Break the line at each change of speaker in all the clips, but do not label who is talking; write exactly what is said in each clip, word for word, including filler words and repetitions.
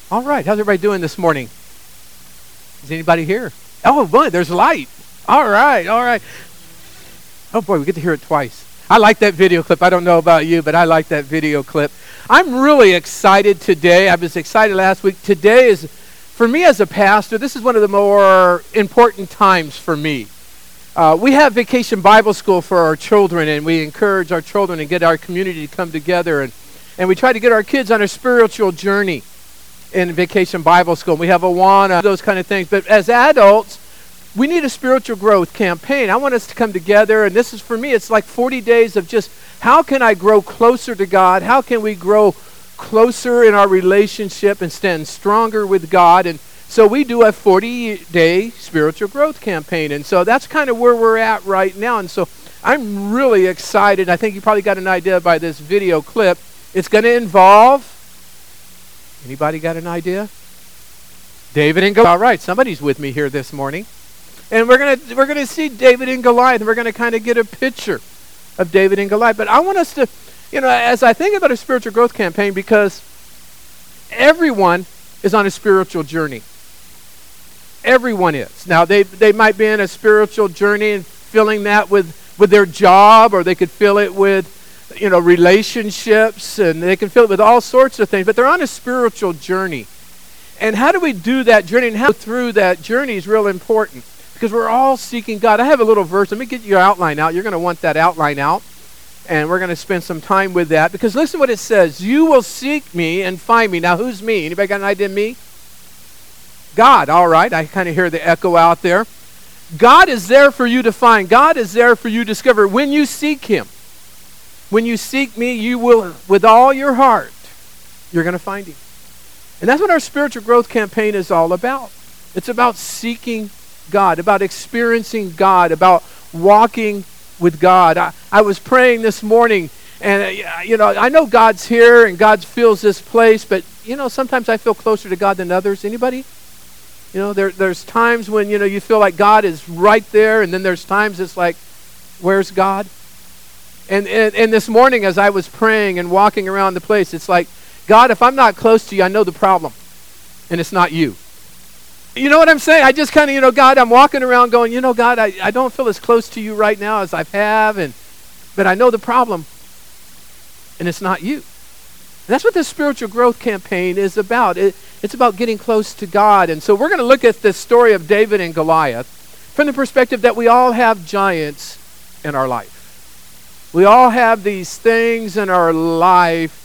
All right. How's everybody doing this morning? Is anybody here? Oh, boy, there's light. All right. All right. Oh, boy, we get to hear it twice. I like that video clip. I don't know about you, but I like that video clip. I'm really excited today. I was excited last week. Today is, for me as a pastor, this is one of the more important times for me. Uh, we have Vacation Bible School for our children, and we encourage our children and get our community to come together, and, and we try to get our kids on a spiritual journey in Vacation Bible School. We have Awana, those kind of things. But as adults, we need a spiritual growth campaign. I want us to come together, and this is, for me, it's like forty days of just how can I grow closer to God? How can we grow closer in our relationship and stand stronger with God? And so we do a forty-day spiritual growth campaign, and so that's kind of where we're at right now. And so I'm really excited. I think you probably got an idea by this video clip. It's going to involve, anybody got an idea? David and Goliath. All right, somebody's with me here this morning. And we're going to we're going to see David and Goliath, and we're going to kind of get a picture of David and Goliath. But I want us to, you know, as I think about a spiritual growth campaign, because everyone is on a spiritual journey. Everyone is. Now, they they might be in a spiritual journey and filling that with, with their job, or they could fill it with, you know, relationships, and they can fill it with all sorts of things, but they're on a spiritual journey. And how do we do that journey, and how to go through that journey is real important, because we're all seeking God. I have a little verse. Let me get your outline out. You're going to want that outline out, and we're going to spend some time with that, because listen what it says. You will seek me and find me. Now, who's me? Anybody got an idea of me? God. All right. I kind of hear the echo out there. God is there for you to find. God is there for you to discover when you seek him. When you seek me, you will, with all your heart, you're going to find him. And that's what our spiritual growth campaign is all about. It's about seeking God, about experiencing God, about walking with God. I, I was praying this morning, and uh, you know, I know God's here and God fills this place, but you know, sometimes I feel closer to God than others. Anybody? You know, there, there's times when, you know, you feel like God is right there, and then there's times it's like, where's God? And, and, and this morning as I was praying and walking around the place, it's like, God, if I'm not close to you, I know the problem, and it's not you. You know what I'm saying? I just kind of, you know, God, I'm walking around going, you know, God, I, I don't feel as close to you right now as I have, and but I know the problem, and it's not you. And that's what this spiritual growth campaign is about. It, it's about getting close to God. And so we're going to look at this story of David and Goliath from the perspective that we all have giants in our life. We all have these things in our life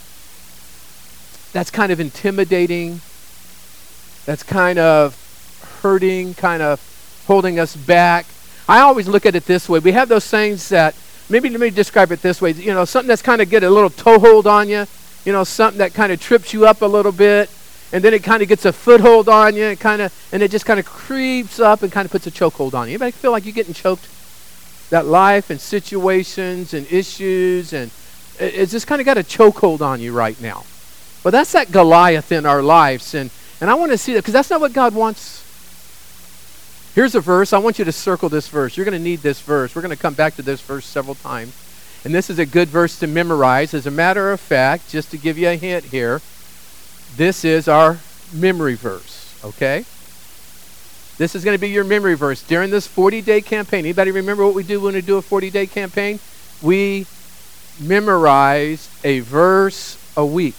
that's kind of intimidating, that's kind of hurting, kind of holding us back. I always look at it this way. We have those things that, maybe let me describe it this way, you know, something that's kind of get a little toehold on you, you know, something that kind of trips you up a little bit, and then it kind of gets a foothold on you, and kind of, and it just kind of creeps up and kind of puts a chokehold on you. Anybody feel like you're getting choked? That life and situations and issues, and it, it's just kind of got a chokehold on you right now. Well, that's that Goliath in our lives, and, and I want to see that, because that's not what God wants. Here's a verse. I want you to circle this verse. You're going to need this verse. We're going to come back to this verse several times. And this is a good verse to memorize. As a matter of fact, just to give you a hint here, this is our memory verse, okay? This is going to be your memory verse during this forty-day campaign. Anybody remember what we do when we do a forty-day campaign? We memorize a verse a week.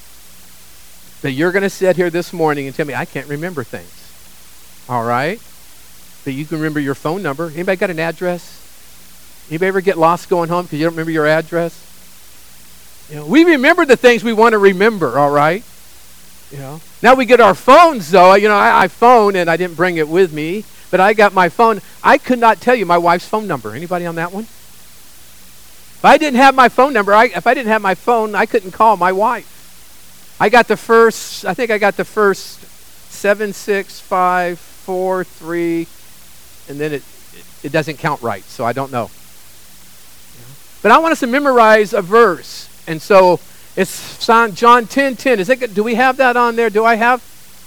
But you're going to sit here this morning and tell me, I can't remember things. All right? But you can remember your phone number. Anybody got an address? Anybody ever get lost going home because you don't remember your address? You know, we remember the things we want to remember, all right? You know. Now we get our phones, though. You know, I, I phone, and I didn't bring it with me, but I got my phone. I could not tell you my wife's phone number. Anybody on that one? If I didn't have my phone number, I, if I didn't have my phone, I couldn't call my wife. I got the first, I think I got the first seven, six, five, four, three, and then it, it, it doesn't count right, so I don't know. But I want us to memorize a verse. And so it's John ten ten. Is it, do we have that on there? Do I have?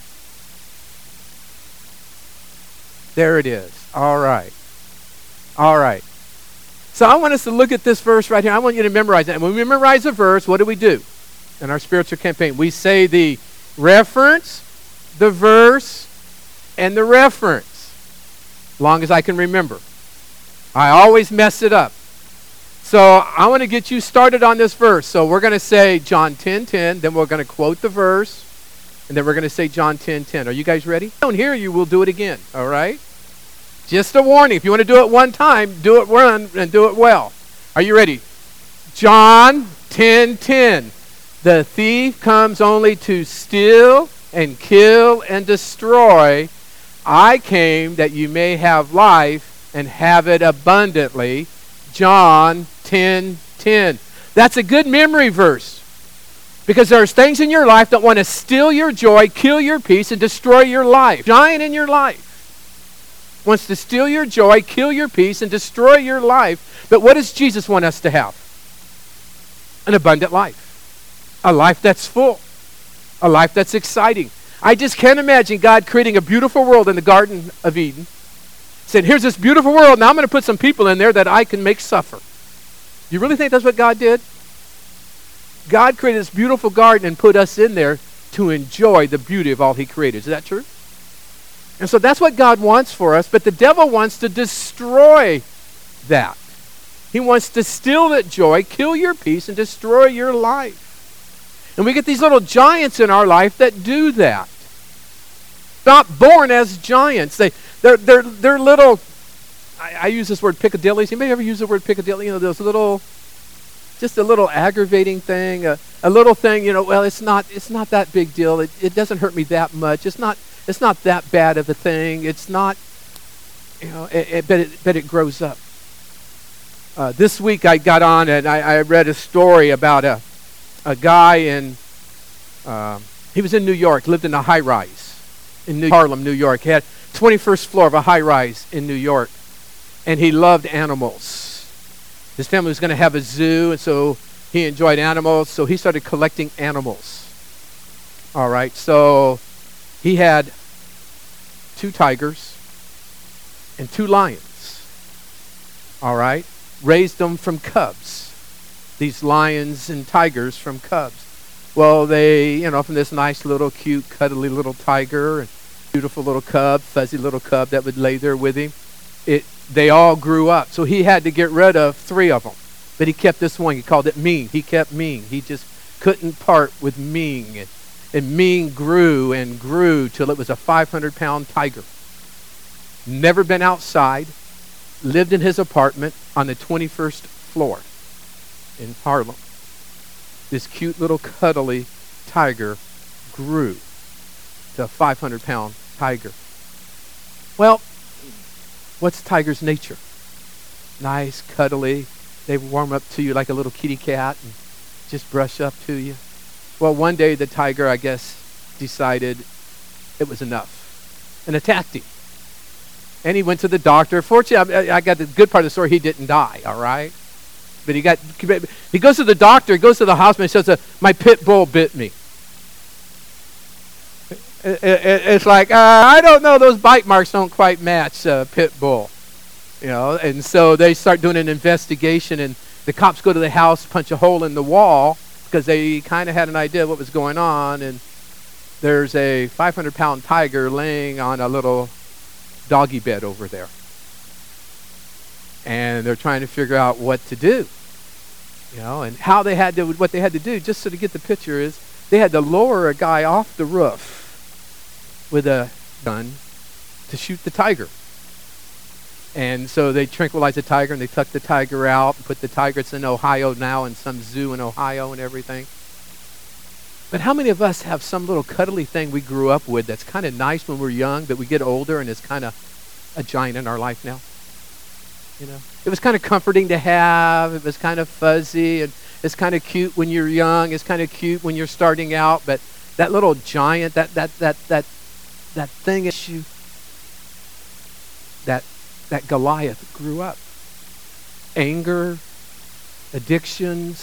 There it is. All right. All right. So I want us to look at this verse right here. I want you to memorize it. And when we memorize a verse, what do we do in our spiritual campaign? We say the Reference, the verse, and the reference. Long as I can remember. I always mess it up. So I want to get you started on this verse. So we're going to say John ten ten, then we're going to quote the verse, and then we're going to say John ten ten. Are you guys ready? If I don't hear you, we'll do it again, all right? Just a warning. If you want to do it one time, do it one and do it well. Are you ready? John ten ten. The thief comes only to steal and kill and destroy. I came that you may have life and have it abundantly. John ten ten. That's a good memory verse. Because there's things in your life that want to steal your joy, kill your peace, and destroy your life. Giant in your life wants to steal your joy, kill your peace, and destroy your life. But what does Jesus want us to have? An abundant life. A life that's full. A life that's exciting. I just can't imagine God creating a beautiful world in the Garden of Eden. Said, here's this beautiful world. Now I'm going to put some people in there that I can make suffer. You really think that's what God did? God created this beautiful garden and put us in there to enjoy the beauty of all he created. Is that true? And so that's what God wants for us, but the devil wants to destroy that. He wants to steal that joy, kill your peace, and destroy your life. And we get these little giants in our life that do that. Not born as giants. They, they're, they're, they're little, I, I use this word Piccadillys. Anybody ever use the word Piccadilly? You know, those little, just a little aggravating thing, a, a little thing, you know, well, it's not, it's not that big deal. It, it doesn't hurt me that much. It's not, it's not that bad of a thing. It's not, you know, it, it, but, it, but it grows up. Uh, this week I got on and I, I read a story about a, a guy in, uh, he was in New York, lived in a high-rise in New Harlem, New York. He had twenty-first floor of a high-rise in New York, and he loved animals. His family was going to have a zoo, and so he enjoyed animals, so he started collecting animals. All right, so he had two tigers and two lions. All right, raised them from cubs. These lions and tigers from cubs. Well, they, you know, from this nice little cute, cuddly little tiger and beautiful little cub, fuzzy little cub that would lay there with him, it, they all grew up. So he had to get rid of three of them. But he kept this one. He called it Ming. He kept Ming. He just couldn't part with Ming. And, and Ming grew and grew till it was a five hundred pound tiger. Never been outside. Lived in his apartment on the twenty-first floor in Harlem. This cute little cuddly tiger grew to a five hundred pound tiger. Well, what's tiger's nature? Nice, cuddly. They warm up to you like a little kitty cat and just brush up to you. Well, one day the tiger, I guess, decided it was enough and attacked him. And he went to the doctor. Fortunately, I, I got the good part of the story. He didn't die, all right? But he got, he goes to the doctor, he goes to the hospital, and says, uh, my pit bull bit me. It, it, it's like, uh, I don't know, those bite marks don't quite match uh, pit bull. You know, and so they start doing an investigation, and the cops go to the house, punch a hole in the wall, because they kind of had an idea of what was going on, and there's a five hundred pound tiger laying on a little doggy bed over there. And they're trying to figure out what to do, you know, and how they had to, what they had to do, just so to get the picture is, they had to lower a guy off the roof with a gun to shoot the tiger. And so they tranquilized the tiger, and they tucked the tiger out, and put the tiger, it's in Ohio now, in some zoo in Ohio and everything. But how many of us have some little cuddly thing we grew up with that's kind of nice when we're young, but we get older and it's kind of a giant in our life now? You know, it was kind of comforting to have. It was kind of fuzzy, and it's kind of cute when you're young. It's kind of cute when you're starting out. But that little giant, that that that that that thing issue, that that Goliath grew up. Anger, addictions,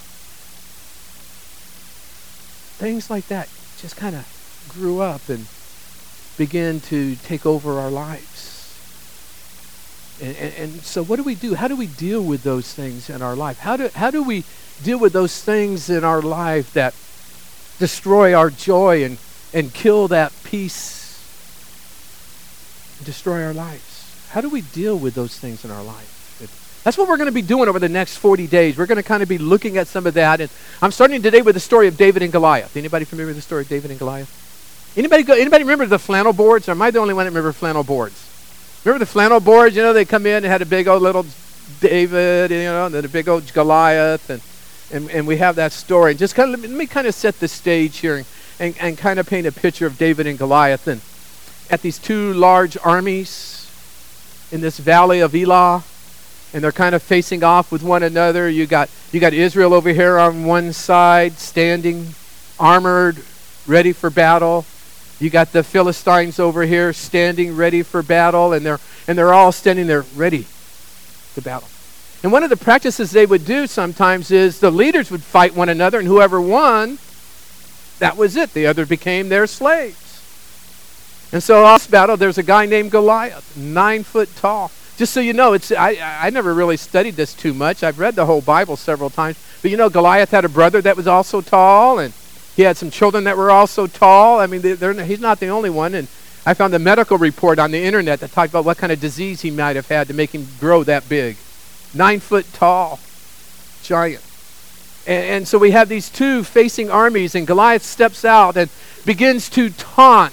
things like that just kind of grew up and began to take over our lives. And, and, and so what do we do? How do we deal with those things in our life? How do how do we deal with those things in our life that destroy our joy and, and kill that peace and destroy our lives. How do we deal with those things in our life? That's what we're going to be doing over the next forty days. We're going to kind of be looking at some of that. And I'm starting today with the story of David and Goliath. Anybody familiar with the story of David and Goliath? Anybody go, anybody remember the flannel boards? Or am I the only one that remember flannel boards? Remember the flannel boards? You know, they come in and had a big old little David, you know, and then a big old Goliath. And, and, and we have that story. Just kind of, let me kind of set the stage here and, and, and kind of paint a picture of David and Goliath. And at these two large armies in this valley of Elah, and they're kind of facing off with one another. You got you got Israel over here on one side, standing, armored, ready for battle. You got the Philistines over here, standing, ready for battle, and they're and they're all standing there, ready to battle. And one of the practices they would do sometimes is the leaders would fight one another, and whoever won, that was it. The other became their slaves. And so in this battle, there's a guy named Goliath, nine foot tall. Just so you know, it's I, I never really studied this too much. I've read the whole Bible several times. But you know, Goliath had a brother that was also tall, and he had some children that were also tall. I mean, they, they're, he's not the only one. And I found a medical report on the internet that talked about what kind of disease he might have had to make him grow that big. Nine foot tall, giant. And, and so we have these two facing armies, and Goliath steps out and begins to taunt,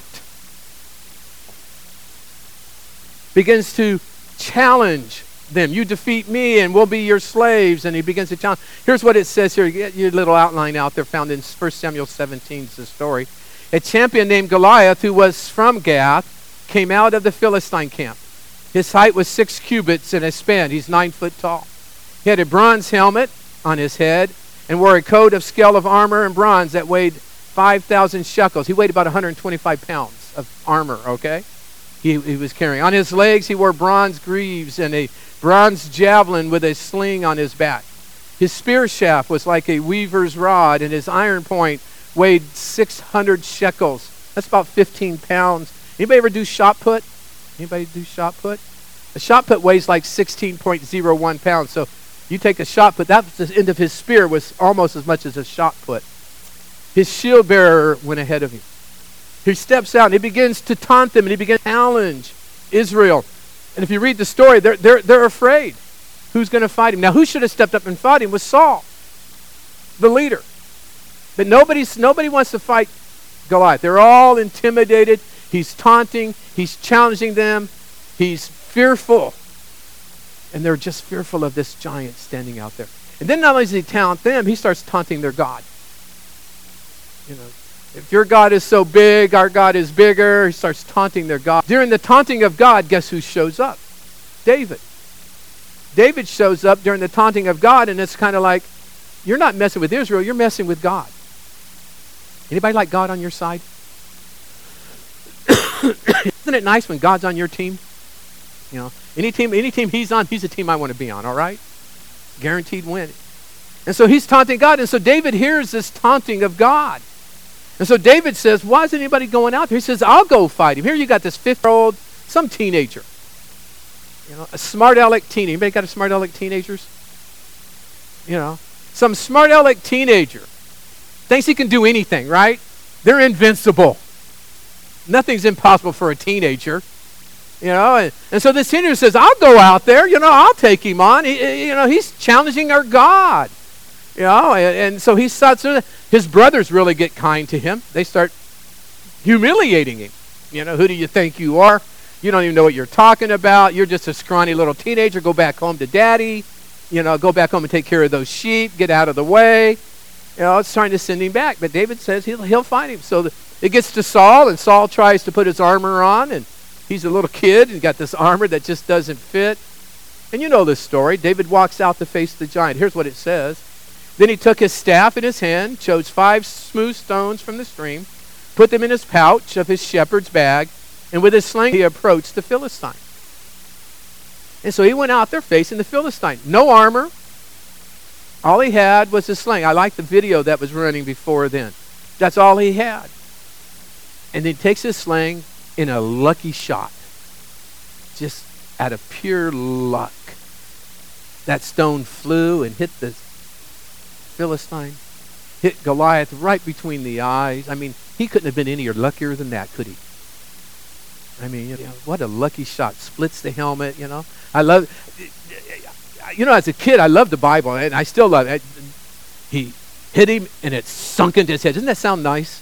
begins to challenge them. You defeat me and we'll be your slaves. And he begins to challenge. Here's what it says here. Get your little outline out there, found in First Samuel seventeen is the story. A champion named Goliath, who was from Gath, came out of the Philistine camp. His height was six cubits and a span. He's nine foot tall. He had a bronze helmet on his head and wore a coat of scale of armor and bronze that weighed five thousand shekels. He weighed about one hundred twenty-five pounds of armor, okay? He, he was carrying. On his legs, he wore bronze greaves and a bronze javelin with a sling on his back. His spear shaft was like a weaver's rod, and his iron point weighed six hundred shekels. That's about fifteen pounds. Anybody ever do shot put? Anybody do shot put? A shot put weighs like sixteen point zero one pounds. So you take a shot put, that's the end of his spear was almost as much as a shot put. His shield bearer went ahead of him. He steps out and he begins to taunt them and he begins to challenge Israel. And if you read the story, they're, they're, they're afraid. Who's going to fight him? Now, who should have stepped up and fought him was Saul, the leader. But nobody's, nobody wants to fight Goliath. They're all intimidated. He's taunting. He's challenging them. He's fearful. And they're just fearful of this giant standing out there. And then not only does he taunt them, he starts taunting their God. You know, if your God is so big, our God is bigger. He starts taunting their God. During the taunting of God, guess who shows up? David. David shows up during the taunting of God, and it's kind of like, you're not messing with Israel, you're messing with God. Anybody like God on your side? Isn't it nice when God's on your team? You know, any team, any team he's on, he's a team I want to be on, all right? Guaranteed win. And so he's taunting God, and so David hears this taunting of God. And so David says, why is anybody going out there? He says, I'll go fight him. Here you got this fifth-year-old, some teenager. You know, a smart aleck teenager. Anybody got a smart aleck teenagers? You know, some smart aleck teenager thinks he can do anything, right? They're invincible. Nothing's impossible for a teenager. You know, and, and so this teenager says, I'll go out there. You know, I'll take him on. He, you know, he's challenging our God. You know, and, and so he starts, his brothers really get kind to him. They start humiliating him. You know, who do you think you are? You don't even know what you're talking about. You're just a scrawny little teenager. Go back home to daddy. You know, go back home and take care of those sheep. Get out of the way. You know, it's trying to send him back. But David says he'll, he'll fight him. So the, it gets to Saul, and Saul tries to put his armor on, and he's a little kid and got this armor that just doesn't fit. And you know this story. David walks out to face the giant. Here's what it says. Then he took his staff in his hand, chose five smooth stones from the stream, put them in his pouch of his shepherd's bag, and with his sling he approached the Philistine. And so he went out there facing the Philistine. No armor. All he had was his sling. I like the video that was running before then. That's all he had. And then he takes his sling in a lucky shot. Just out of pure luck. That stone flew and hit the Philistine hit Goliath right between the eyes. I mean, he couldn't have been any luckier than that, could he? I mean, you know, what a lucky shot. Splits the helmet, you know. I love, you know, as a kid, I loved the Bible, and I still love it. He hit him, and it sunk into his head. Doesn't that sound nice?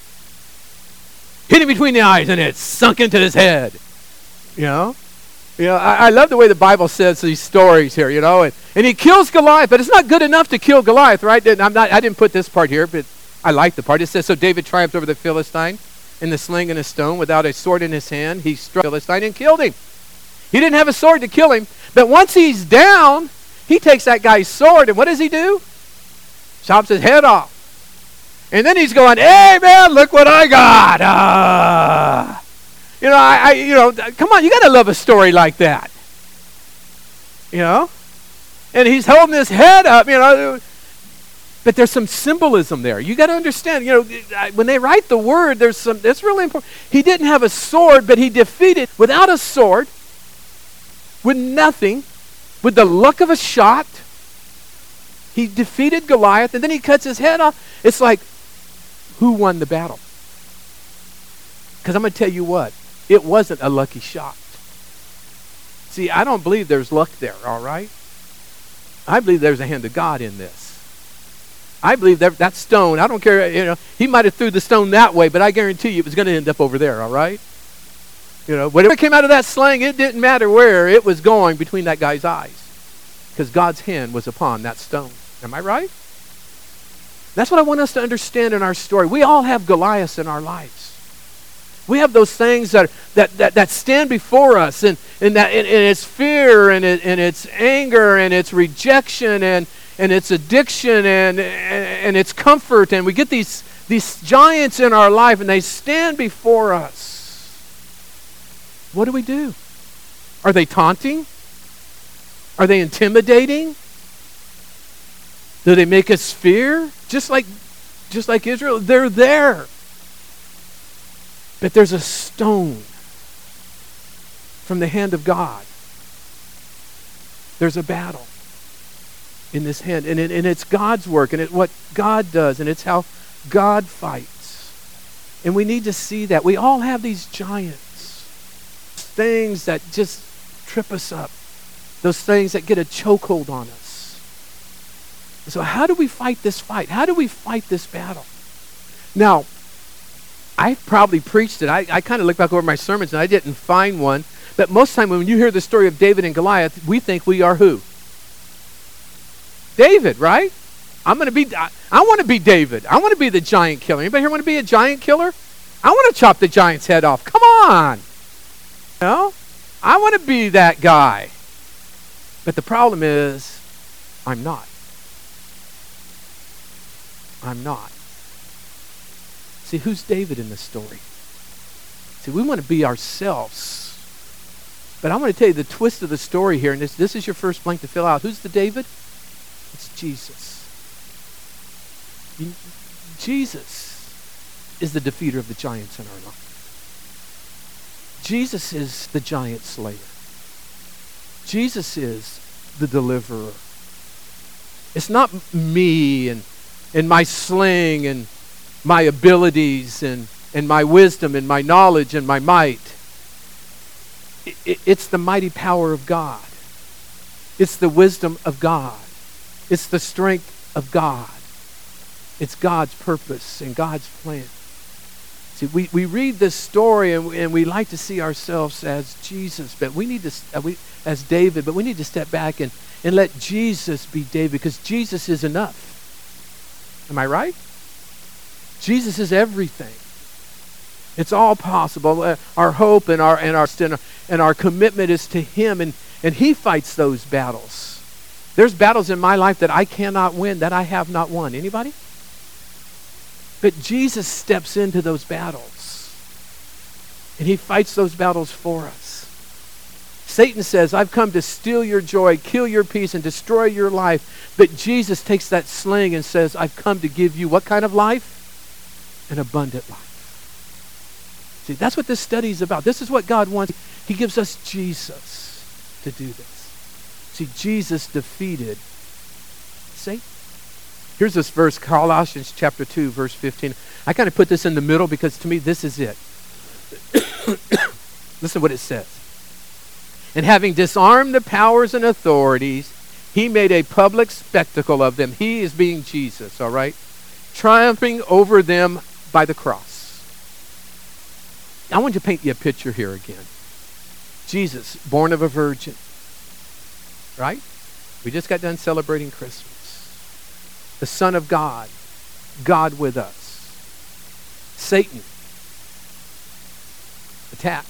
Hit him between the eyes, and it sunk into his head. You know? You know, I, I love the way the Bible says these stories here, you know. And, and he kills Goliath, but it's not good enough to kill Goliath, right? And I'm not, I didn't put this part here, but I like the part. It says, so David triumphed over the Philistine in the sling and a stone. Without a sword in his hand, he struck the Philistine and killed him. He didn't have a sword to kill him, but once he's down, he takes that guy's sword, and what does he do? Chops his head off. And then he's going, hey, man, look what I got. Ah. You know, I, I, you know, come on, you got to love a story like that. You know? And he's holding his head up, you know. But there's some symbolism there. You got to understand, you know, when they write the word, there's some, it's really important. He didn't have a sword, but he defeated, without a sword, with nothing, with the luck of a shot, he defeated Goliath, and then he cuts his head off. It's like, who won the battle? Because I'm going to tell you what, it wasn't a lucky shot. See, I don't believe there's luck there, all right? I believe there's a hand of God in this. I believe that that stone, I don't care, you know, he might have threw the stone that way, but I guarantee you it was going to end up over there, all right? You know, whatever came out of that sling, it didn't matter where, it was going between that guy's eyes. Because God's hand was upon that stone. Am I right? That's what I want us to understand in our story. We all have Goliaths in our lives. We have those things that that that, that stand before us, and, and that and, and it's fear, and it, and it's anger, and it's rejection, and and it's addiction, and, and and it's comfort, and we get these these giants in our life, and they stand before us. What do we do? Are they taunting? Are they intimidating? Do they make us fear? Just like, just like Israel, they're there. But there's a stone from the hand of God. There's a battle in this hand. And, it, and it's God's work, and it's what God does, and it's how God fights. And we need to see that. We all have these giants. Things that just trip us up. Those things that get a chokehold on us. So how do we fight this fight? How do we fight this battle? Now, I've probably preached it. I, I kind of look back over my sermons and I didn't find one. But most of the time when you hear the story of David and Goliath, we think we are who? David, right? I'm going to be, I, I want to be David. I want to be the giant killer. Anybody here want to be a giant killer? I want to chop the giant's head off. Come on. You know? I want to be that guy. But the problem is, I'm not. I'm not. See, who's David in this story? See, we want to be ourselves. But I want to tell you the twist of the story here, and this, this is your first blank to fill out. Who's the David? It's Jesus. You, Jesus is the defeater of the giants in our life. Jesus is the giant slayer. Jesus is the deliverer. It's not me and and my sling and my abilities and, and my wisdom and my knowledge and my might. It, it, it's the mighty power of God. It's the wisdom of God. It's the strength of God. It's God's purpose and God's plan. See, we, we read this story and, and we like to see ourselves as Jesus, but we need to, uh, we, as David, but we need to step back and, and let Jesus be David, because Jesus is enough. Am I right? Jesus is everything. It's all possible. Uh, our hope and our and our and our commitment is to Him, and, and He fights those battles. There's battles in my life that I cannot win, that I have not won. Anybody? But Jesus steps into those battles, and He fights those battles for us. Satan says, I've come to steal your joy, kill your peace, and destroy your life. But Jesus takes that sling and says, I've come to give you what kind of life? An abundant life. See, that's what this study is about. This is what God wants. He gives us Jesus to do this. See, Jesus defeated Satan. Here's this verse, Colossians chapter two, verse fifteen. I kind of put this in the middle because to me this is it. Listen to what it says. And having disarmed the powers and authorities, he made a public spectacle of them. He is being Jesus, all right? Triumphing over them by the cross. I want to paint you a picture here again. Jesus, born of a virgin, right? We just got done celebrating Christmas. The Son of God, God with us. Satan attacks.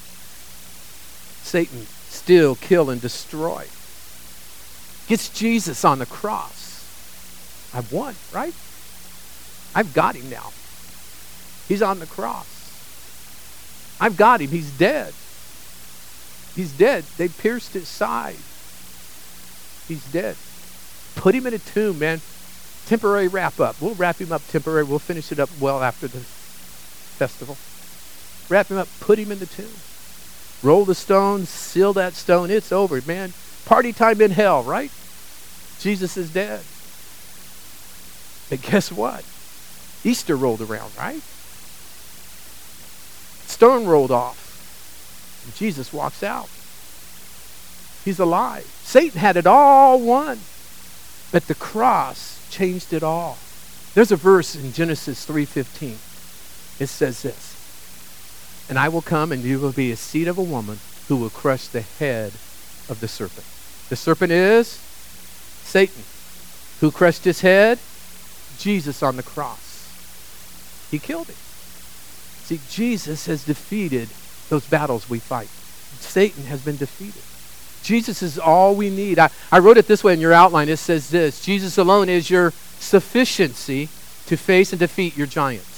Satan steal, kill, and destroy. Gets Jesus on the cross. I've won, right? I've got him now. He's on the cross. I've got him. He's dead. He's dead. They pierced his side. He's dead. Put him in a tomb, man. Temporary wrap up. We'll wrap him up temporary. We'll finish it up well after the festival. Wrap him up. Put him in the tomb. Roll the stone. Seal that stone. It's over, man. Party time in hell, right? Jesus is dead. But guess what? Easter rolled around, right? Stone rolled off. And Jesus walks out. He's alive. Satan had it all won. But the cross changed it all. There's a verse in Genesis three fifteen. It says this. And I will come and you will be a seed of a woman who will crush the head of the serpent. The serpent is Satan. Who crushed his head? Jesus on the cross. He killed him. See, Jesus has defeated those battles we fight. Satan has been defeated. Jesus is all we need. I, I wrote it this way in your outline. It says this. Jesus alone is your sufficiency to face and defeat your giants.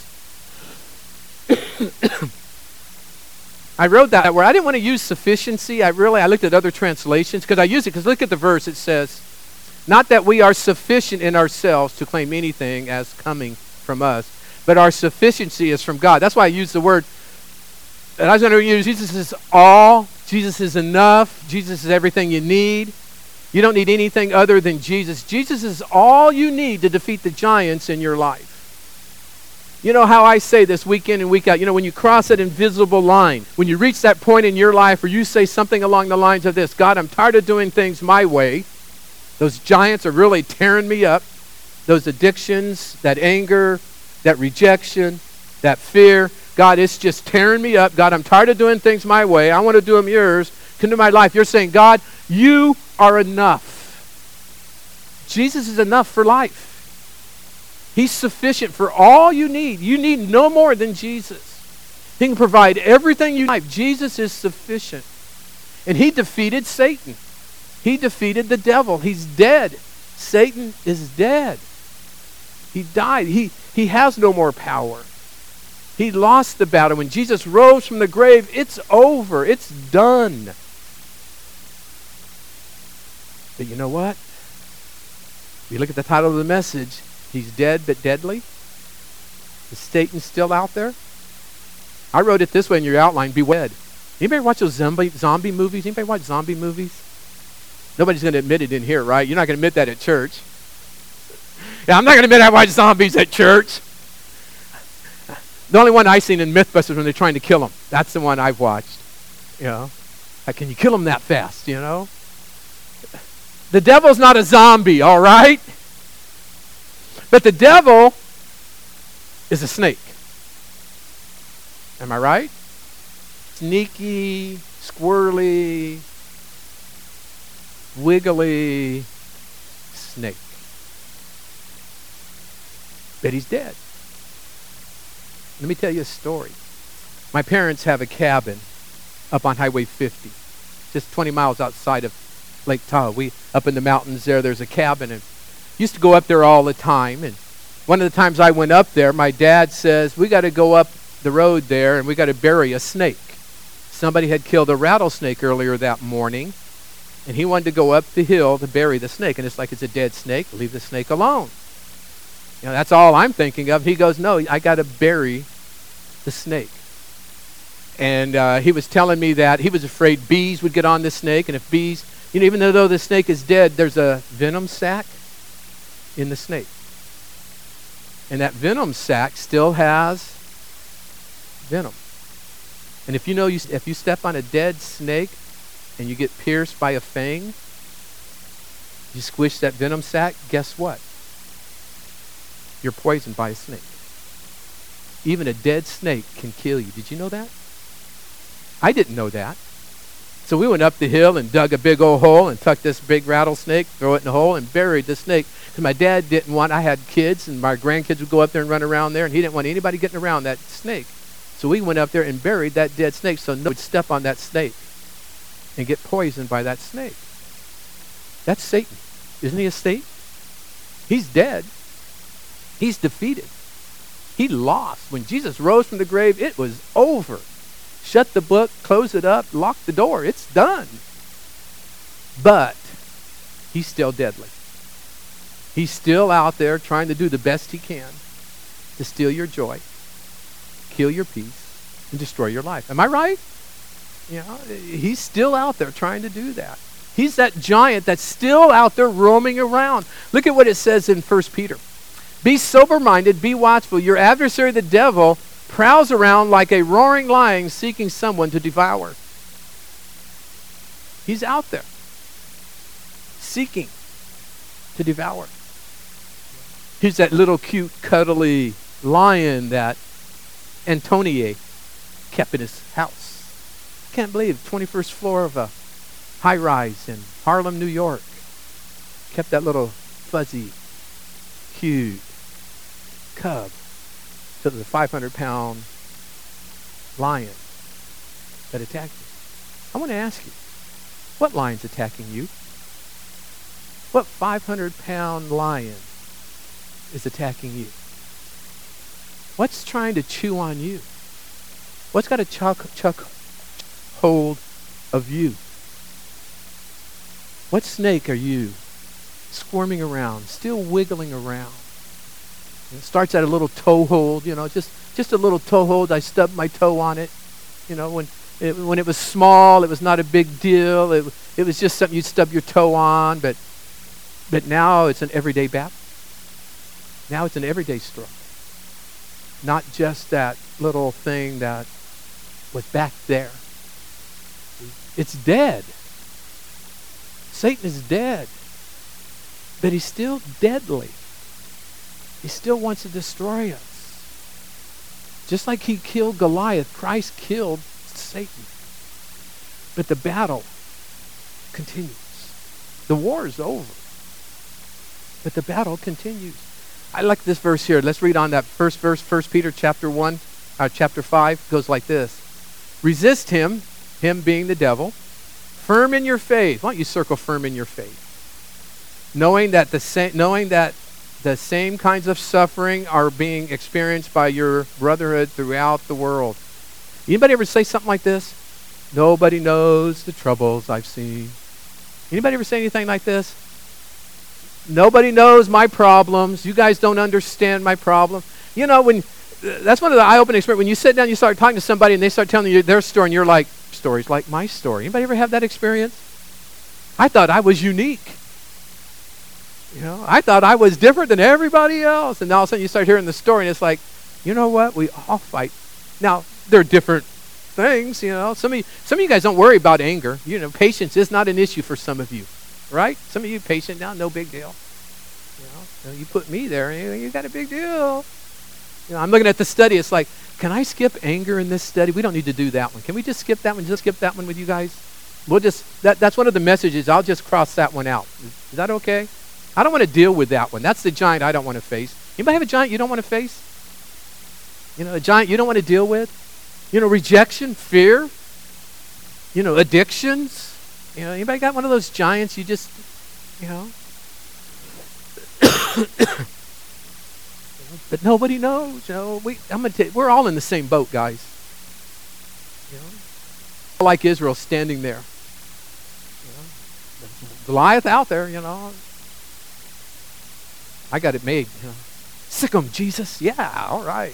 I wrote that where I didn't want to use sufficiency. I really, I looked at other translations because I use it because look at the verse. It says, not that we are sufficient in ourselves to claim anything as coming from us, but our sufficiency is from God. That's why I use the word, and I was going to use Jesus is all, Jesus is enough, Jesus is everything you need. You don't need anything other than Jesus. Jesus is all you need to defeat the giants in your life. You know how I say this week in and week out, you know, when you cross that invisible line, when you reach that point in your life where you say something along the lines of this, God, I'm tired of doing things my way. Those giants are really tearing me up. Those addictions, that anger, that rejection, that fear. God, it's just tearing me up. God, I'm tired of doing things my way. I want to do them yours. Come to my life. You're saying, God, you are enough. Jesus is enough for life. He's sufficient for all you need. You need no more than Jesus. He can provide everything you need. Jesus is sufficient. And he defeated Satan. He defeated the devil. He's dead. Satan is dead. He died. He, he has no more power. He lost the battle. When Jesus rose from the grave, it's over. It's done. But you know what? You look at the title of the message, he's dead but deadly. Is Satan still out there? I wrote it this way in your outline, beware. Anybody watch those zombie, zombie movies? Anybody watch zombie movies? Nobody's going to admit it in here, right? You're not going to admit that at church. Yeah, I'm not going to admit I watch zombies at church. The only one I've seen in Mythbusters when they're trying to kill them. That's the one I've watched. You know, like, can you kill them that fast, you know? The devil's not a zombie, all right? But the devil is a snake. Am I right? Sneaky, squirrely, wiggly snake. But he's dead. Let me tell you a story. My parents have a cabin up on Highway fifty, just twenty miles outside of Lake Tahoe. We up in the mountains there. There's a cabin, and used to go up there all the time. And one of the times I went up there, my dad says, we got to go up the road there and we got to bury a snake. Somebody had killed a rattlesnake earlier that morning, and he wanted to go up the hill to bury the snake. And it's like, it's a dead snake. Leave the snake alone. You know, that's all I'm thinking of. He goes, no, I got to bury the snake. And uh, he was telling me that he was afraid bees would get on the snake, and if bees, you know, even though the snake is dead, there's a venom sac in the snake. And that venom sac still has venom. And if you know, you, if you step on a dead snake and you get pierced by a fang, you squish that venom sac, guess what? You're poisoned by a snake. Even a dead snake can kill you. Did you know that? I didn't know that. So we went up the hill and dug a big old hole and tucked this big rattlesnake, throw it in the hole, and buried the snake. Because my dad didn't want, I had kids, and my grandkids would go up there and run around there, and he didn't want anybody getting around that snake. So we went up there and buried that dead snake so no one would step on that snake and get poisoned by that snake. That's Satan. Isn't he a snake? He's dead. He's defeated. He lost. When Jesus rose from the grave, it was over. Shut the book, close it up, lock the door. It's done. But he's still deadly. He's still out there trying to do the best he can to steal your joy, kill your peace, and destroy your life. Am I right? You know, he's still out there trying to do that. He's that giant that's still out there roaming around. Look at what it says in First Peter. Be sober-minded, be watchful. Your adversary, the devil, prowls around like a roaring lion seeking someone to devour. He's out there seeking to devour. He's that little cute, cuddly lion that Antonie kept in his house. Can't believe twenty-first floor of a high-rise in Harlem, New York. Kept that little fuzzy, cute cub to the five hundred pound lion that attacked you. I want to ask you, what lion's attacking you? What five hundred pound lion is attacking you? What's trying to chew on you? What's got a chuck, chuck hold of you? What snake are you squirming around, still wiggling around? It starts at a little toe hold, you know, just, just a little toe hold. I stubbed my toe on it. You know, when it, when it was small, it was not a big deal. It, it was just something you'd stub your toe on, but but now it's an everyday battle. Now it's an everyday struggle. Not just that little thing that was back there. It's dead. Satan is dead. But he's still deadly. He still wants to destroy us. Just like he killed Goliath, Christ killed Satan. But the battle continues. The war is over. But the battle continues. I like this verse here. Let's read on that first verse, First Peter chapter one, uh, chapter five. It goes like this. Resist him, him being the devil, firm in your faith. Why don't you circle firm in your faith? Knowing that the same, knowing that the same kinds of suffering are being experienced by your brotherhood throughout the world. Anybody ever say something like this? Nobody knows the troubles I've seen. Anybody ever say anything like this? Nobody knows my problems. You guys don't understand my problem. You know, when that's one of the eye-opening experiences. When you sit down, you start talking to somebody, and they start telling you their story, and you're like, stories like my story. Anybody ever have that experience? I thought I was unique. You know, I thought I was different than everybody else. And all of a sudden you start hearing the story, and it's like, you know what? We all fight. Now, they're different things, you know. Some of you, some of you guys don't worry about anger. You know, patience is not an issue for some of you, right? Some of you patient now, no big deal. You know, you put me there, and you got a big deal. You know, I'm looking at the study. It's like, can I skip anger in this study? We don't need to do that one. Can we just skip that one? Just skip that one with you guys? We'll just, that, that's one of the messages. I'll just cross that one out. Is, is that okay? I don't want to deal with that one. That's the giant I don't want to face. Anybody have a giant you don't want to face? You know, a giant you don't want to deal with? You know, rejection, fear, you know, addictions. You know, anybody got one of those giants you just, you know? But nobody knows. You know, we, I'm gonna tell you, we're all in the same boat, guys. You know, like Israel standing there. You know, Goliath out there. You know, I got it made. You know, sick 'em, Jesus. Yeah, all right.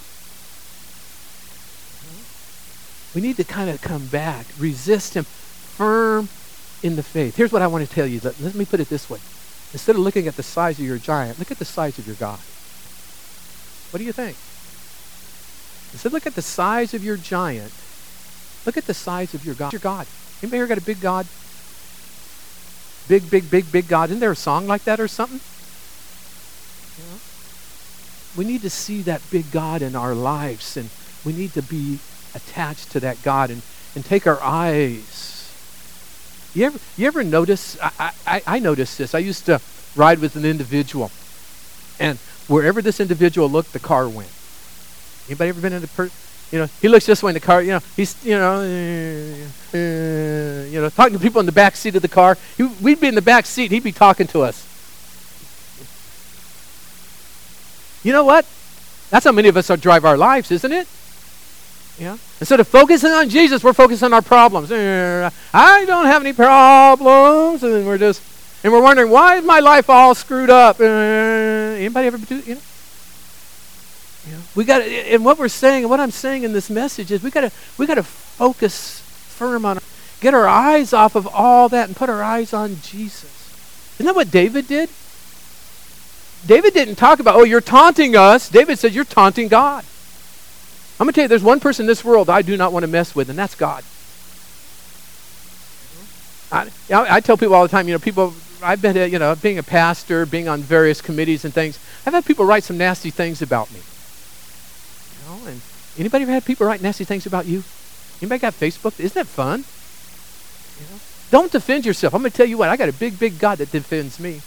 We need to kind of come back, resist him, firm in the faith. Here's what I want to tell you. Let, let me put it this way. Instead of looking at the size of your giant, look at the size of your God. What do you think? He said, look at the size of your giant. Look at the size of your God. Your God. Anybody here got a big God? Big, big, big, big God. Isn't there a song like that or something? You know? We need to see that big God in our lives, and we need to be attached to that God and, and take our eyes. You ever, you ever notice, I, I, I noticed this. I used to ride with an individual, and wherever this individual looked, the car went. Anybody ever been in a per, you know, he looks this way in the car, you know, he's, you know, uh, uh, you know, talking to people in the back seat of the car. He, we'd be in the back seat, he'd be talking to us. You know what? That's how many of us are drive our lives, isn't it? Yeah. Instead of focusing on Jesus, we're focusing on our problems. Uh, I don't have any problems, and we're just, and we're wondering, why is my life all screwed up? Uh, anybody ever do, you know? Yeah. We got, and what we're saying, and what I'm saying in this message is, we got to, we got to focus firm on, get our eyes off of all that, and put our eyes on Jesus. Isn't that what David did? David didn't talk about, oh, you're taunting us. David said, you're taunting God. I'm going to tell you, there's one person in this world I do not want to mess with, and that's God. I, I tell people all the time, you know, people, I've been, you know, being a pastor, being on various committees and things, I've had people write some nasty things about me. You know, and anybody ever had people write nasty things about you? Anybody got Facebook? Isn't that fun? You know? Don't defend yourself. I'm going to tell you what, I got a big, big God that defends me.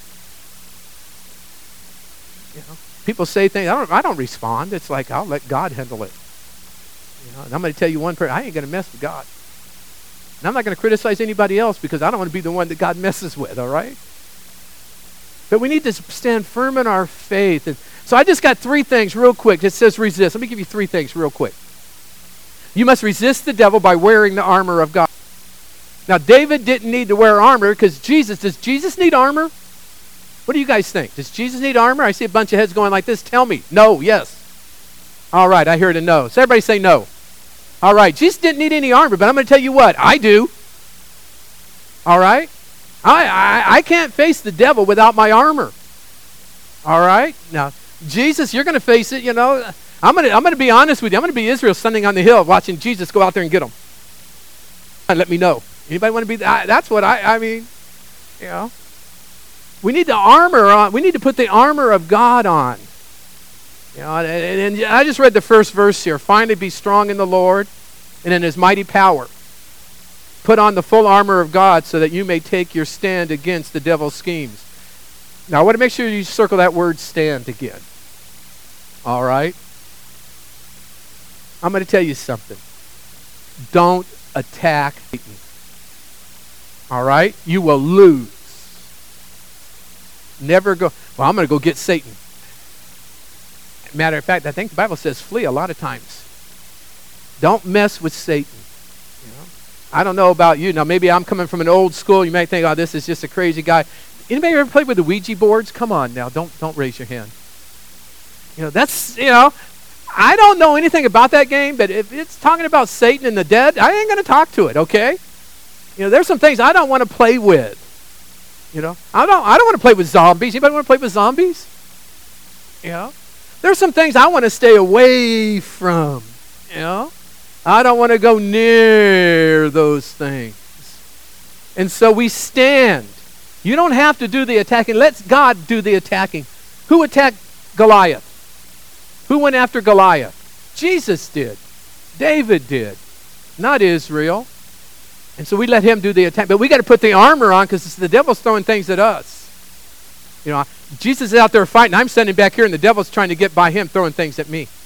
You know, people say things, I don't, I don't respond. It's like, I'll let God handle it. You know, and I'm going to tell you one person, I ain't going to mess with God. And I'm not going to criticize anybody else because I don't want to be the one that God messes with, all right? But we need to stand firm in our faith. And so I just got three things real quick. It says resist. Let me give you three things real quick. You must resist the devil by wearing the armor of God. Now, David didn't need to wear armor because Jesus, does Jesus need armor? What do you guys think? Does Jesus need armor? I see a bunch of heads going like this. Tell me. No, yes. All right, I heard a no. So everybody say no. All right, Jesus didn't need any armor, but I'm going to tell you what, I do. All right? I, I, I can't face the devil without my armor. All right? Now, Jesus, you're going to face it, you know. I'm going to I'm going to be honest with you. I'm going to be Israel standing on the hill watching Jesus go out there and get them. And let me know. Anybody want to be that? That's what I, I mean, you know. We need the armor on. We need to put the armor of God on. You know, and, and, and I just read the first verse here. Finally be strong in the Lord and in his mighty power. Put on the full armor of God so that you may take your stand against the devil's schemes. Now, I want to make sure you circle that word stand again. All right? I'm going to tell you something. Don't attack Satan. All right? You will lose. Never go, well, I'm going to go get Satan. Matter of fact, I think the Bible says flee a lot of times. Don't mess with Satan. You know? I don't know about you. Now, maybe I'm coming from an old school. You might think, oh, this is just a crazy guy. Anybody ever played with the Ouija boards? Come on now. Don't, don't raise your hand. You know, that's, you know, I don't know anything about that game, but if it's talking about Satan and the dead, I ain't going to talk to it, okay? You know, there's some things I don't want to play with. You know, I don't I don't want to play with zombies. Anybody want to play with zombies? You know? There's some things I want to stay away from. You know? I don't want to go near those things. And so we stand. You don't have to do the attacking. Let God do the attacking. Who attacked Goliath? Who went after Goliath? Jesus did. David did. Not Israel. And so we let him do the attack. But we got to put the armor on because the devil's throwing things at us. You know, Jesus is out there fighting. I'm standing back here and the devil's trying to get by him, throwing things at me.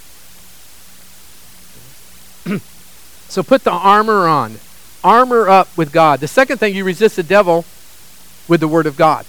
So put the armor on. Armor up with God. The second thing, you resist the devil with the word of God.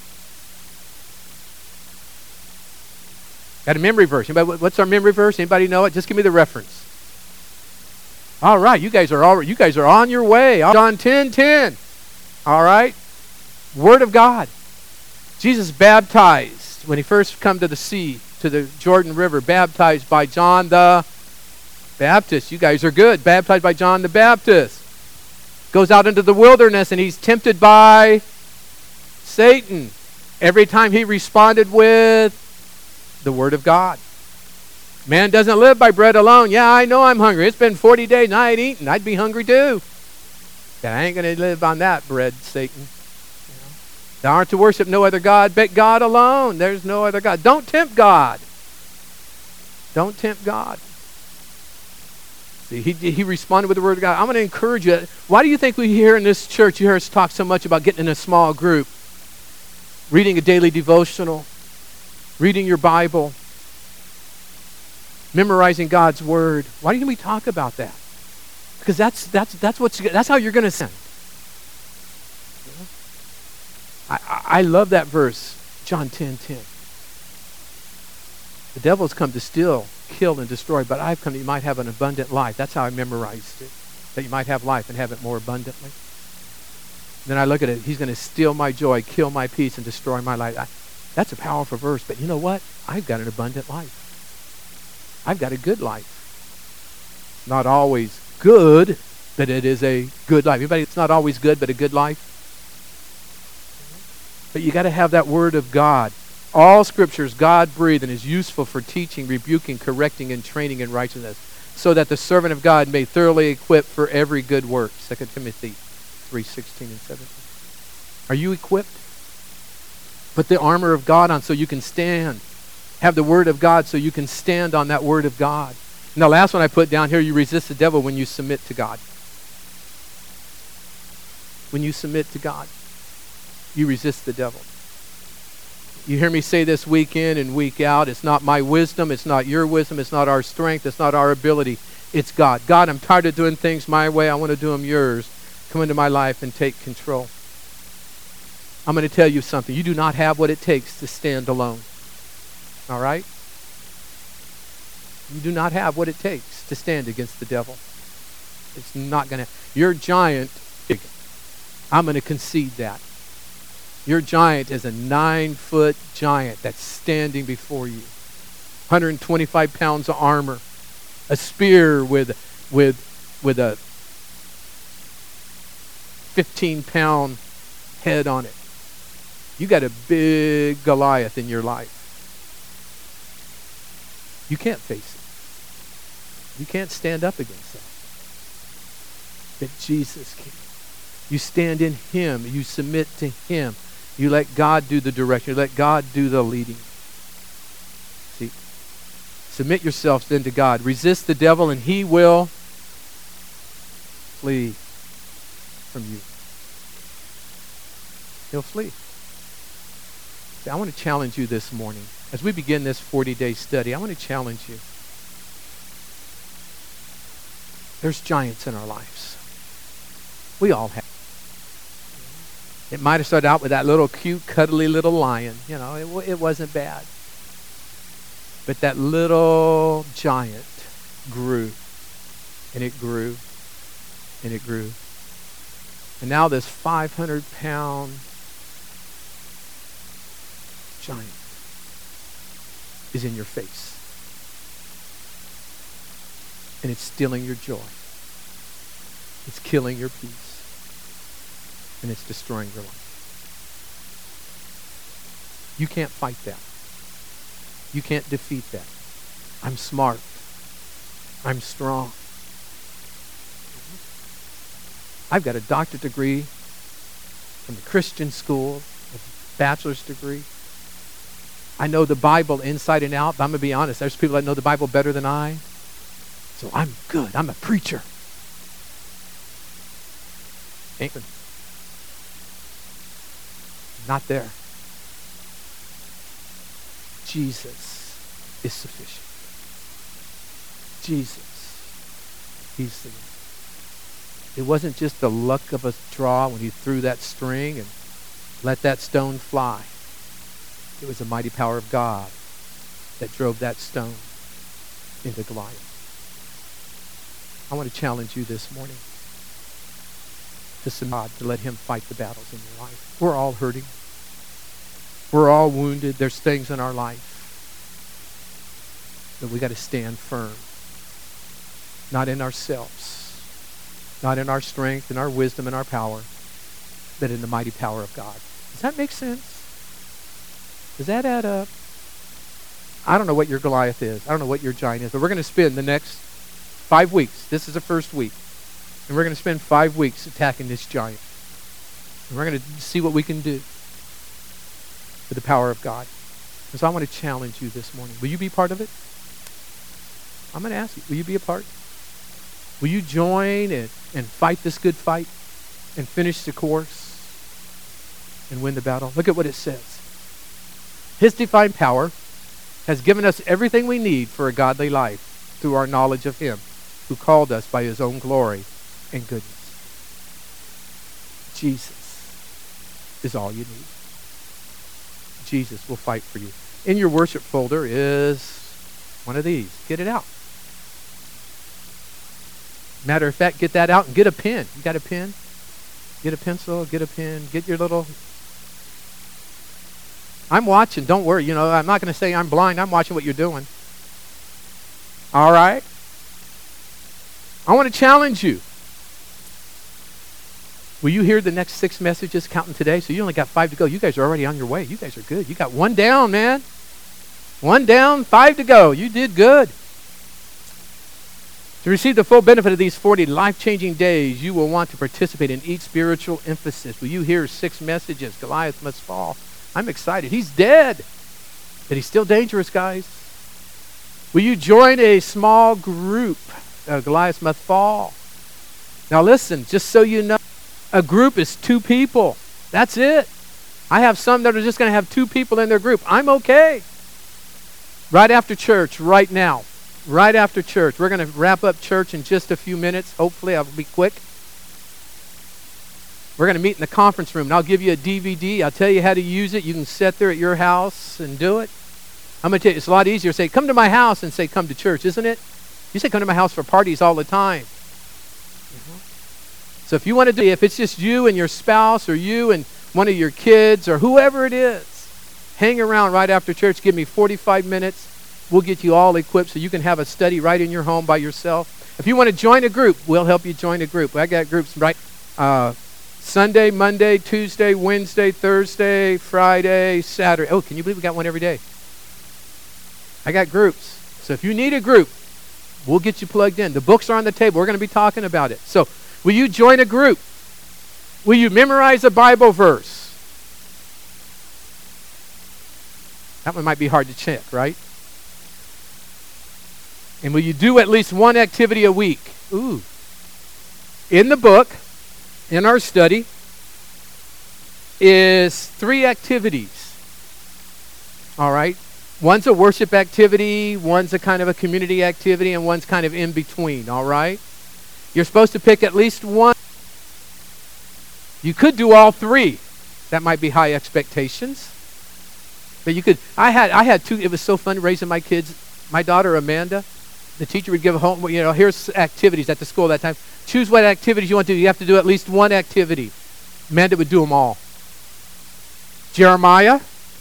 Got a memory verse. Anybody, what's our memory verse? Anybody know it? Just give me the reference. All right, you guys are all you guys are on your way. John ten ten. All right, word of God. Jesus baptized when he first come to the sea, to the Jordan River, baptized by John the Baptist. You guys are good. Baptized by John the Baptist. Goes out into the wilderness and he's tempted by Satan. Every time he responded with the word of God. Man doesn't live by bread alone. Yeah, I know I'm hungry. It's been forty days and I ain't eaten. I'd be hungry too. Yeah, I ain't going to live on that bread, Satan. You know? Thou art to worship no other God but God alone. There's no other God. Don't tempt God. Don't tempt God. See, he, he responded with the word of God. I'm going to encourage you. Why do you think we here in this church, you hear us talk so much about getting in a small group, reading a daily devotional, reading your Bible, memorizing God's word? Why do we talk about that? Because that's that's that's what's that's how you're going to sin. I, I I love that verse, John ten ten. The devil's come to steal, kill, and destroy, but I've come that you might have an abundant life. That's how I memorized it, that you might have life and have it more abundantly. Then I look at it, he's going to steal my joy, kill my peace, and destroy my life. I, that's a powerful verse, but you know what? I've got an abundant life. I've got a good life. Not always good, but it is a good life. Anybody, it's not always good, but a good life. But you got to have that word of God. All scripture is God-breathed and is useful for teaching, rebuking, correcting, and training in righteousness, so that the servant of God may thoroughly equip for every good work. Second Timothy three sixteen and seventeen. Are you equipped? Put the armor of God on so you can stand. Have the word of God so you can stand on that word of God. And the last one I put down here, you resist the devil when you submit to God. When you submit to God, you resist the devil. You hear me say this week in and week out. It's not my wisdom. It's not your wisdom. It's not our strength. It's not our ability. It's God. God, I'm tired of doing things my way. I want to do them yours. Come into my life and take control. I'm going to tell you something. You do not have what it takes to stand alone. All right? You do not have what it takes to stand against the devil. It's not going to. Your giant, I'm going to concede that. Your giant is a nine-foot giant that's standing before you. one hundred twenty-five pounds of armor. A spear with, with, with a fifteen-pound head on it. You got a big Goliath in your life. You can't face it. You can't stand up against that. But Jesus can. You stand in Him. You submit to Him. You let God do the direction. You let God do the leading. See? Submit yourselves then to God. Resist the devil and he will flee from you. He'll flee. See, I want to challenge you this morning. As we begin this forty-day study, I want to challenge you. There's giants in our lives. We all have. It might have started out with that little cute, cuddly little lion. You know, it, w- it wasn't bad. But that little giant grew, and it grew, and it grew. And now this five hundred pound giant is in your face. And it's stealing your joy. It's killing your peace. And it's destroying your life. You can't fight that. You can't defeat that. I'm smart. I'm strong. I've got a doctorate degree from the Christian school, a bachelor's degree. I know the Bible inside and out, but I'm going to be honest. There's people that know the Bible better than I. So I'm good. I'm a preacher. Ain't not there. Jesus is sufficient. Jesus. He's the one. It wasn't just the luck of a draw when he threw that string and let that stone fly. It was the mighty power of God that drove that stone into Goliath. I want to challenge you this morning to submit, to let him fight the battles in your life. We're all hurting. We're all wounded. There's things in our life. But we got to stand firm. Not in ourselves. Not in our strength and our wisdom and our power. But in the mighty power of God. Does that make sense? Does that add up? I don't know what your Goliath is. I don't know what your giant is. But we're going to spend the next five weeks. This is the first week. And we're going to spend five weeks attacking this giant. And we're going to see what we can do with the power of God. And so I want to challenge you this morning. Will you be part of it? I'm going to ask you, will you be a part? Will you join and, and fight this good fight and finish the course and win the battle? Look at what it says. His divine power has given us everything we need for a godly life through our knowledge of him who called us by his own glory and goodness. Jesus is all you need. Jesus will fight for you. In your worship folder is one of these. Get it out. Matter of fact, get that out and get a pen. You got a pen? Get a pencil, get a pen, get your little... I'm watching, don't worry. You know, I'm not going to say I'm blind. I'm watching what you're doing. All right? I want to challenge you. Will you hear the next six messages counting today? So you only got five to go. You guys are already on your way. You guys are good. You got one down, man. One down, five to go. You did good. To receive the full benefit of these forty life-changing days, you will want to participate in each spiritual emphasis. Will you hear six messages? Goliath must fall. I'm excited. He's dead. But he's still dangerous, guys. Will you join a small group? Uh, Goliath must fall. Now listen, just so you know, a group is two people. That's it. I have some that are just going to have two people in their group. I'm okay. Right after church, right now. Right after church. We're going to wrap up church in just a few minutes. Hopefully, I'll be quick. We're going to meet in the conference room, and I'll give you a D V D. I'll tell you how to use it. You can sit there at your house and do it. I'm going to tell you, it's a lot easier to say, come to my house and say, come to church, isn't it? You say, come to my house for parties all the time. Mm-hmm. So if you want to do, if it's just you and your spouse or you and one of your kids or whoever it is, hang around right after church. Give me forty-five minutes. We'll get you all equipped so you can have a study right in your home by yourself. If you want to join a group, we'll help you join a group. I got groups right uh, Sunday, Monday, Tuesday, Wednesday, Thursday, Friday, Saturday. Oh, can you believe we got one every day? I got groups. So if you need a group, we'll get you plugged in. The books are on the table. We're going to be talking about it. So will you join a group? Will you memorize a Bible verse? That one might be hard to check, right? And will you do at least one activity a week? Ooh. In the book, in our study, is three activities. All right? One's a worship activity, one's a kind of a community activity, and one's kind of in between, all right? You're supposed to pick at least one. You could do all three. That might be high expectations. But you could, I had I had two, it was so fun raising my kids. My daughter, Amanda, the teacher would give a home, you know, here's activities at the school that time. Choose what activities you want to do. You have to do at least one activity. Amanda would do them all. Jeremiah,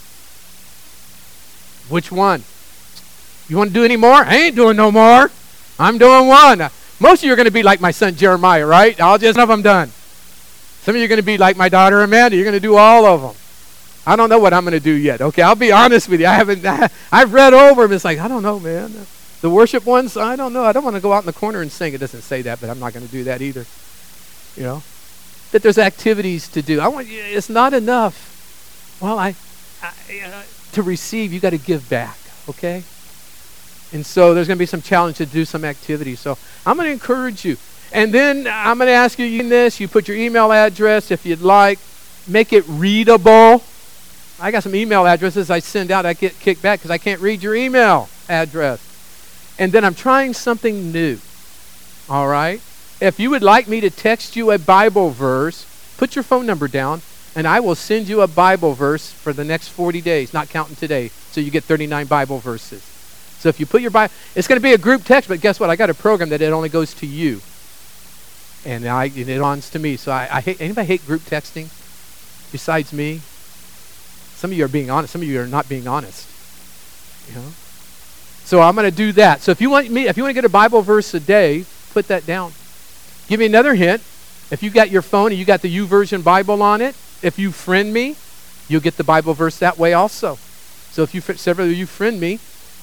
which one? You want to do any more? I ain't doing no more. I'm doing one. Most of you are going to be like my son Jeremiah, right? I'll just have them done. Some of you are going to be like my daughter Amanda. You're going to do all of them. I don't know what I'm going to do yet. Okay, I'll be honest with you. I haven't. I've read over them. It's like I don't know, man. The worship ones, I don't know. I don't want to go out in the corner and sing. It doesn't say that, but I'm not going to do that either. You know, that there's activities to do. I want. It's not enough. Well, I, I uh, to receive, you got to give back. Okay. And so there's going to be some challenge to do some activities. So I'm going to encourage you. And then I'm going to ask you in this. You put your email address if you'd like. Make it readable. I got some email addresses I send out. I get kicked back because I can't read your email address. And then I'm trying something new. All right? If you would like me to text you a Bible verse, put your phone number down, and I will send you a Bible verse for the next forty days, not counting today, so you get thirty-nine Bible verses. So if you put your Bible, it's going to be a group text, but guess what? I got a program that it only goes to you. And, I, and it ons to me. So I, I hate, anybody hate group texting besides me? Some of you are being honest. Some of you are not being honest. You know? So I'm going to do that. So if you want me, if you want to get a Bible verse a day, put that down. Give me another hint. If you got your phone and you got the YouVersion Bible on it, if you friend me, you'll get the Bible verse that way also. So if you several of you friend me,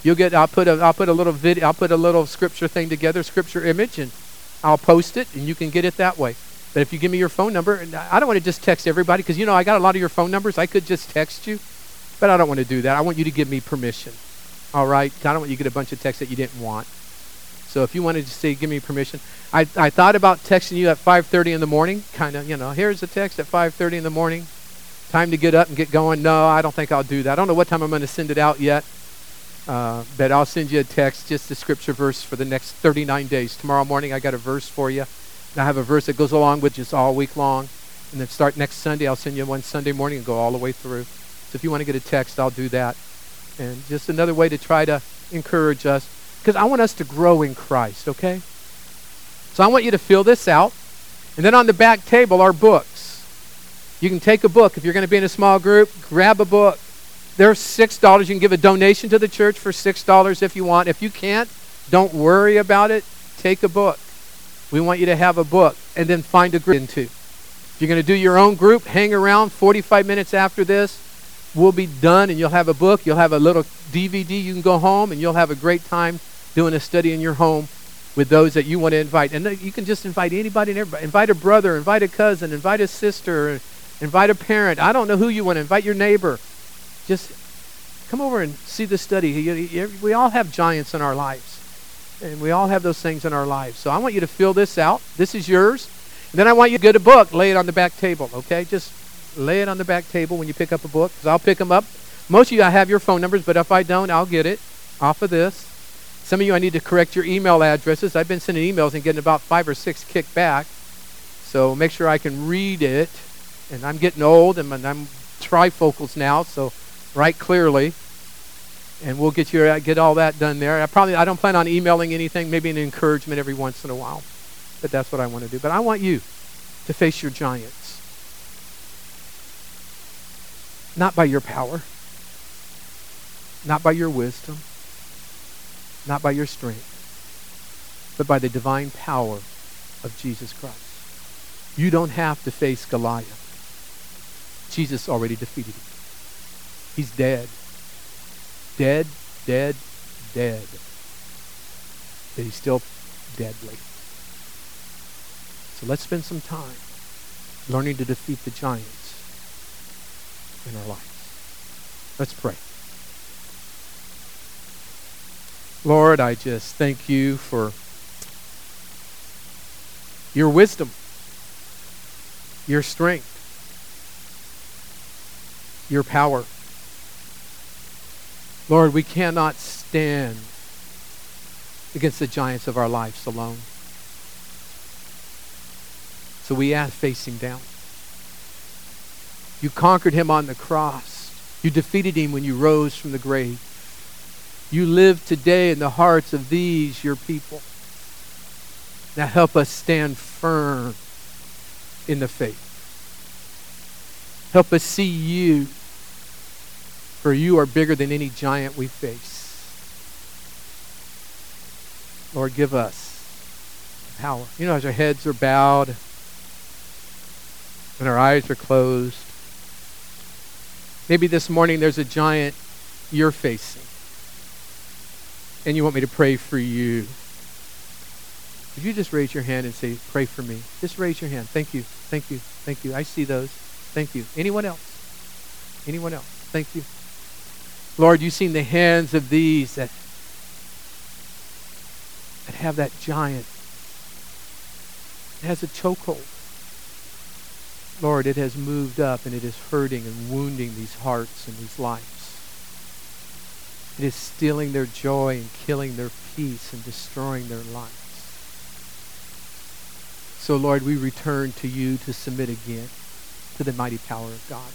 You'll get. I'll put a. I'll put a little video. I'll put a little scripture thing together, scripture image, and I'll post it, and you can get it that way. But if you give me your phone number, and I don't want to just text everybody because you know I got a lot of your phone numbers. I could just text you, but I don't want to do that. I want you to give me permission. All right. I don't want you to get a bunch of texts that you didn't want. So if you wanted to say, give me permission. I I thought about texting you at five thirty in the morning. Kind of, you know, here's a text at five thirty in the morning. Time to get up and get going. No, I don't think I'll do that. I don't know what time I'm going to send it out yet. Uh, but I'll send you a text, just a scripture verse for the next thirty-nine days. Tomorrow morning I got a verse for you. And I have a verse that goes along with just all week long. And then start next Sunday. I'll send you one Sunday morning and go all the way through. So if you want to get a text, I'll do that. And just another way to try to encourage us. Because I want us to grow in Christ, okay? So I want you to fill this out. And then on the back table are books. You can take a book. If you're going to be in a small group, grab a book. They're six dollars. You can give a donation to the church for six dollars if you want. If you can't, don't worry about it. Take a book. We want you to have a book and then find a group into. If you're going to do your own group, hang around forty-five minutes after this. We'll be done and you'll have a book. You'll have a little D V D. You can go home and you'll have a great time doing a study in your home with those that you want to invite. And you can just invite anybody and everybody. Invite a brother, invite a cousin, invite a sister, invite a parent. I don't know who you want to invite, your neighbor. Just come over and see the study. We all have giants in our lives. And we all have those things in our lives. So I want you to fill this out. This is yours. And then I want you to get a book, lay it on the back table, okay? Just lay it on the back table when you pick up a book, because I'll pick them up. Most of you, I have your phone numbers, but if I don't, I'll get it off of this. Some of you, I need to correct your email addresses. I've been sending emails and getting about five or six kicked back. So make sure I can read it. And I'm getting old, and I'm trifocals now, so write clearly. And we'll get you get all that done there. I probably I don't plan on emailing anything, maybe an encouragement every once in a while. But that's what I want to do. But I want you to face your giants. Not by your power. Not by your wisdom. Not by your strength. But by the divine power of Jesus Christ. You don't have to face Goliath. Jesus already defeated him. He's dead. Dead, dead, dead. But he's still deadly. So let's spend some time learning to defeat the giants in our lives. Let's pray. Lord, I just thank you for your wisdom, your strength, your power. Lord, we cannot stand against the giants of our lives alone. So we ask, face him down. You conquered him on the cross. You defeated him when you rose from the grave. You live today in the hearts of these, your people. Now help us stand firm in the faith. Help us see you, for you are bigger than any giant we face. Lord, give us power. You know, as our heads are bowed and our eyes are closed, maybe this morning there's a giant you're facing, and you want me to pray for you. Would you just raise your hand and say, pray for me? Just raise your hand. Thank you. Thank you. Thank you. I see those. Thank you. Anyone else? Anyone else? Thank you. Lord, you've seen the hands of these that, that have that giant. It has a chokehold. Lord, it has moved up and it is hurting and wounding these hearts and these lives. It is stealing their joy and killing their peace and destroying their lives. So, Lord, we return to you to submit again to the mighty power of God.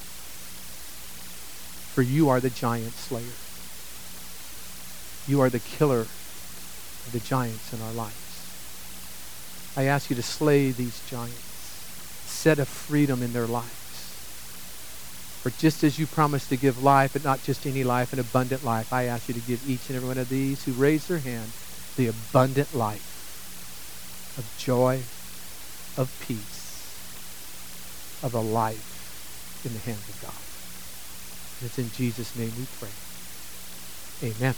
For you are the giant slayer. You are the killer of the giants in our lives. I ask you to slay these giants. Set a freedom in their lives. For just as you promised to give life, but not just any life, an abundant life, I ask you to give each and every one of these who raise their hand the abundant life of joy, of peace, of a life in the hands of God. And it's in Jesus' name we pray. Amen.